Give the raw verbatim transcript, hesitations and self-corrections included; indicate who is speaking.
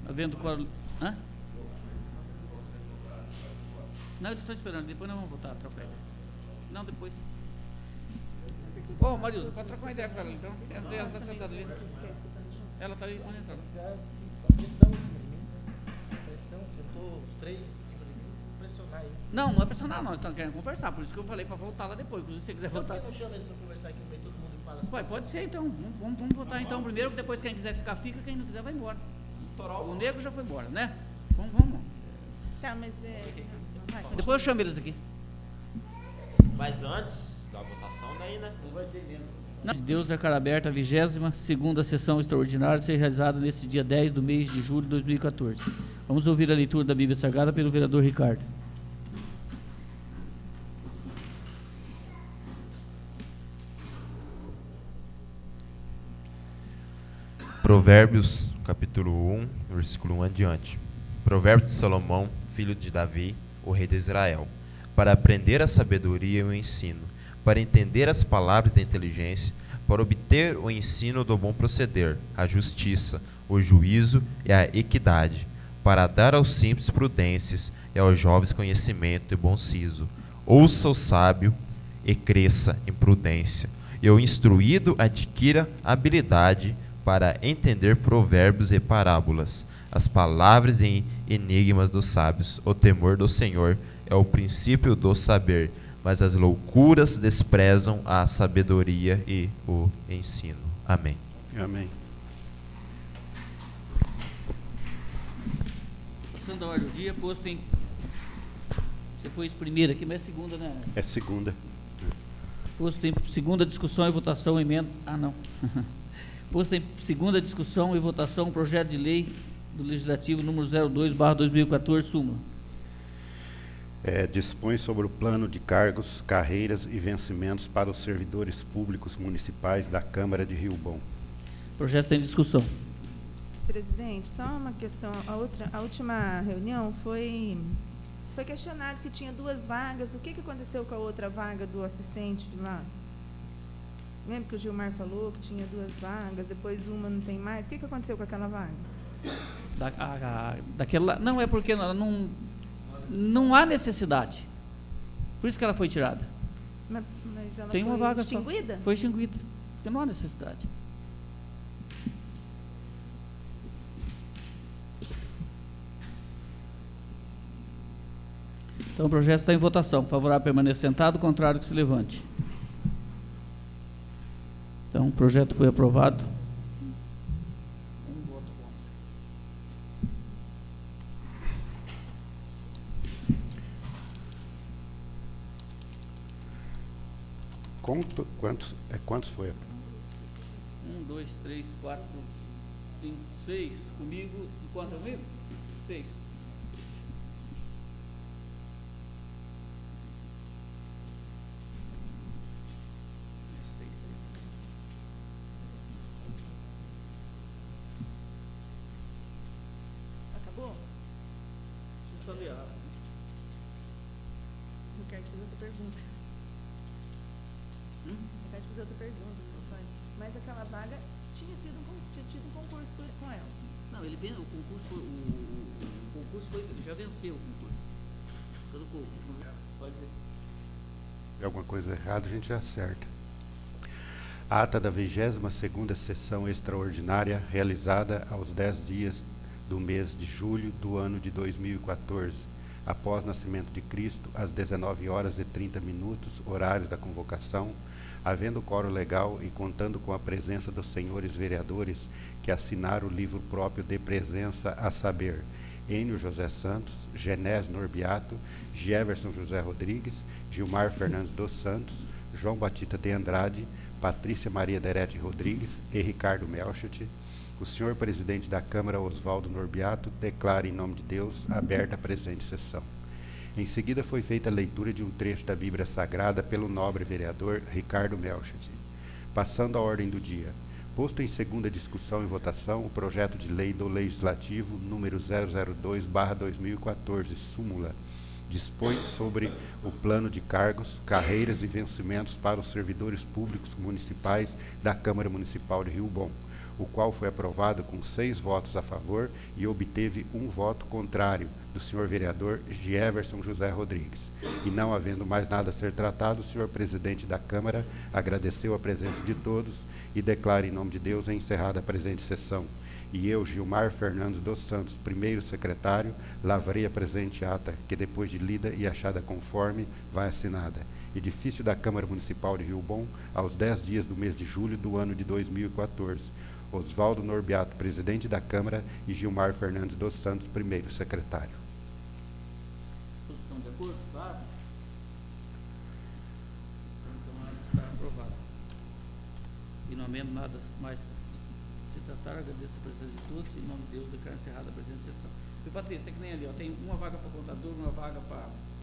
Speaker 1: Havendo quórum... Hã? Não, eles estão esperando, depois nós vamos votar, trocar ideia. Não, depois. Ô, oh, Marilza, pode trocar uma ideia com ela, então. Ela está sentada ali. Ela está ali, pode entrar.
Speaker 2: Pressão, pressão, eu estou os três pressionar aí.
Speaker 1: Não, não é pressionar, não, estão querendo conversar, por isso que eu falei para voltar lá depois, inclusive se você quiser voltar.
Speaker 2: Por que não chama eles para conversar aqui no meio, todo mundo fala assim?
Speaker 1: Ué, pode ser então, vamos, vamos, vamos votar então primeiro, depois quem quiser ficar, fica, quem não quiser vai embora. O negro já foi embora, né? Vamos, vamos.
Speaker 3: Tá, mas é...
Speaker 1: Depois eu chamo eles aqui.
Speaker 4: Mas antes da votação, daí, né? Não vai ter medo.
Speaker 1: De Deus, declara aberta a vigésima segunda sessão extraordinária a ser realizada nesse dia dez do mês de julho de dois mil e quatorze. Vamos ouvir a leitura da Bíblia Sagrada pelo vereador Ricardo.
Speaker 5: Provérbios, capítulo um, versículo um adiante. Provérbios de Salomão, filho de Davi, o rei de Israel, para aprender a sabedoria e o ensino, para entender as palavras da inteligência, para obter o ensino do bom proceder, a justiça, o juízo e a equidade, para dar aos simples prudências e aos jovens conhecimento e bom siso. Ouça o sábio e cresça em prudência, e o instruído adquira habilidade para entender provérbios e parábolas, as palavras e enigmas dos sábios. O temor do Senhor é o princípio do saber, mas as loucuras desprezam a sabedoria e o ensino. Amém.
Speaker 6: Amém.
Speaker 1: Passando a ordem do dia, posto em... Você pôs primeira aqui, mas é segunda, né?
Speaker 6: É segunda.
Speaker 1: Posto em segunda discussão e votação, emenda... Ah, não. Posto em segunda discussão e votação, o projeto de lei do Legislativo número zero dois barra dois mil e quatorze, súmula.
Speaker 6: É, dispõe sobre o plano de cargos, carreiras e vencimentos para os servidores públicos municipais da Câmara de Rio Bom.
Speaker 1: O projeto está em discussão.
Speaker 3: Presidente, só uma questão. A, outra, a última reunião foi, foi questionado que tinha duas vagas. O que, que aconteceu com a outra vaga do assistente de lá? Lembra que o Gilmar falou que tinha duas vagas, depois uma não tem mais? O que, que aconteceu com aquela vaga?
Speaker 1: Da, a, a, daquela, não, é porque não, não, não há necessidade. Por isso que ela foi tirada.
Speaker 3: Mas, mas ela
Speaker 1: tem
Speaker 3: foi
Speaker 1: uma vaga
Speaker 3: extinguida?
Speaker 1: Só. Foi extinguida, porque não há necessidade. Então o projeto está em votação. Favorável permaneça sentado, contrário que se levante. Então, o projeto foi aprovado. Um voto
Speaker 6: contra. Conto, quantos, é, quantos foi?
Speaker 1: Um, dois, três, quatro, cinco, seis. Comigo, e quanto comigo? Seis.
Speaker 3: Eu quero te fazer outra pergunta.
Speaker 1: Hum?
Speaker 3: Eu quero te fazer outra pergunta, papai. Mas aquela vaga tinha, sido um, tinha tido um concurso com ela.
Speaker 1: Não, ele o concurso, foi, o, o concurso foi, ele já venceu o concurso. Pelo, pode ser.
Speaker 6: Se alguma coisa errada, a gente acerta. A ata da vigésima segunda sessão extraordinária, realizada aos dez dias do mês de julho do ano de dois mil e quatorze, após nascimento de Cristo, às dezenove horas e trinta minutos, horário da convocação, havendo quórum legal e contando com a presença dos senhores vereadores que assinaram o livro próprio de presença, a saber, Enio José Santos, Genés Norbiato, Jefferson José Rodrigues, Gilmar Fernandes dos Santos, João Batista de Andrade, Patrícia Maria Derete Rodrigues e Ricardo Melchett, o senhor presidente da Câmara, Oswaldo Norbiato, declara em nome de Deus aberta a presente sessão. Em seguida foi feita a leitura de um trecho da Bíblia Sagrada pelo nobre vereador Ricardo Melchett. Passando à ordem do dia. Posto em segunda discussão e votação o projeto de lei do Legislativo número zero zero dois barra dois mil e quatorze, súmula. Dispõe sobre o plano de cargos, carreiras e vencimentos para os servidores públicos municipais da Câmara Municipal de Rio Bom. o qual foi aprovado com seis votos a favor e obteve um voto contrário do senhor vereador Jefferson José Rodrigues. E não havendo mais nada a ser tratado, o senhor presidente da Câmara agradeceu a presença de todos e declara em nome de Deus encerrada a presente sessão. E eu, Gilmar Fernandes dos Santos, primeiro secretário, lavrei a presente ata, que depois de lida e achada conforme, vai assinada. Edifício da Câmara Municipal de Rio Bom, aos dez dias do mês de julho do ano de dois mil e quatorze. Oswaldo Norbiato, presidente da Câmara, e Gilmar Fernandes dos Santos, primeiro secretário.
Speaker 1: Todos estão de acordo? Claro. Então, está aprovado. E não havendo nada mais se tratar, agradeço a presença de todos, em nome de Deus, declaro encerrada a presente sessão. E Patrícia, é que nem ali, ó, tem uma vaga para contador, uma vaga para